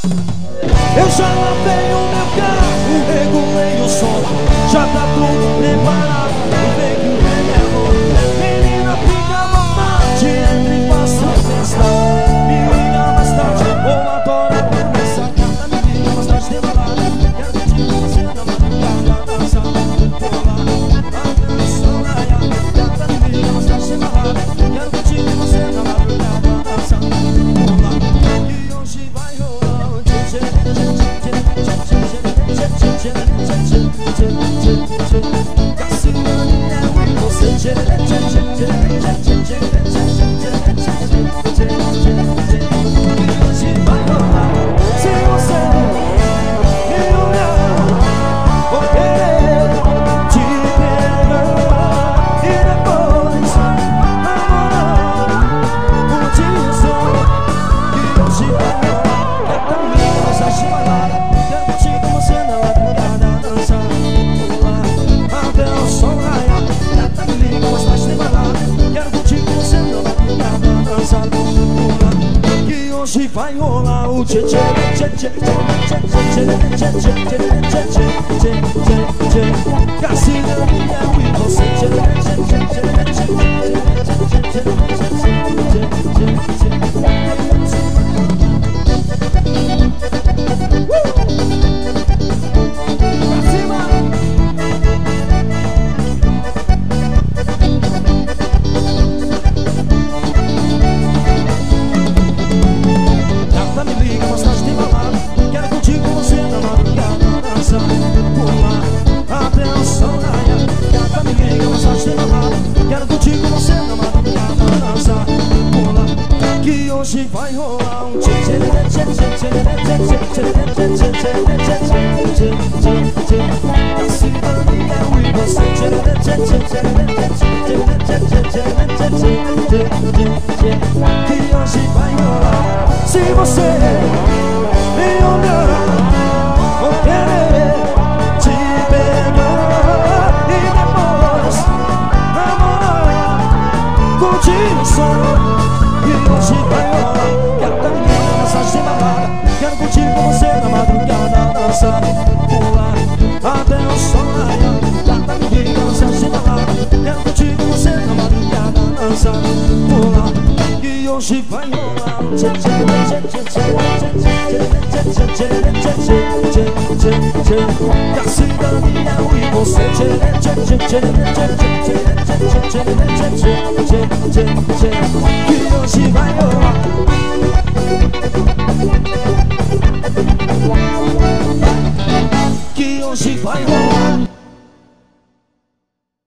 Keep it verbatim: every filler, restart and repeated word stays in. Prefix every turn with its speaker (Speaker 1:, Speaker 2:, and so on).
Speaker 1: Eu já lavei o meu carro, regulei o som, já tá tudo preparado, vem que o rei é bom. Menina, fica à vontade, entre e faça a festa. Me liga mais tarde, vou adorar essa carta. Me liga mais tarde, de balada. Quero curtir com você na madrugada, dançar, pular, a dança na carta. Me liga mais tarde, de balada. Quero curtir com você na madrugada, dançar, pular. E hoje vai rolar um tchê tchê tchê tchê tchê tchê tchê tchê tchê. Cassiane é eu e você tchê tchê tchê tchê tchê tchê tchê tchê. E hoje vai rolar. Se você me olhar, vou querer te pegar e depois namorar, curtir só. E hoje vai rolar. É pra mim, nossa chimalada. Quero curtir com você na madrugada, dançar, pular, até o sol raiar. É pra mim, nossa chimalada. Quero curtir com você na madrugada, dançar, pular. Que hoje vai rolar o tchê tchê tchê tchê tchê tchê tchê tchê tchê tchê tchê tchê. Cassiane é eu e você tchê tchê tchê tchê tchê tchê tchê tchê tchê tchê. Gata, me liga, mais tarde tem balada. Quero curtir com você na madrugada, dançar, pular, até o sol raiar. Gata, me liga, mais tarde tem balada. Quero curtir com você na madrugada, dançar, pular. Que hoje vai rolar um tchê tchê tchê tchê tchê tchê tchê tchê tchê tchê tchê. Cassiane é eu e você tchê tchê tchê tchê tchê tchê tchê tchê. Que hoje vai rolar. Se você me olhar, vou querer te pegar e depois namorar, curtir o som. E hoje vai rolar. Gata, me liga, mensagem sem balada. Quero curtir com você na madrugada, dançar, pular, até o sol raiar. Gata, me liga, mensagem sem balada. Quero curtir com você na madrugada, dançar, pular. E hoje vai rolar um tchê tchê tchê tchê tchê tchê tchê tchê tchê tchê. Cassiane é eu e você tchê tchê tchê tchê tchê tchê tchê tchê. Que hoje vai rolar. Que hoje vai rolar.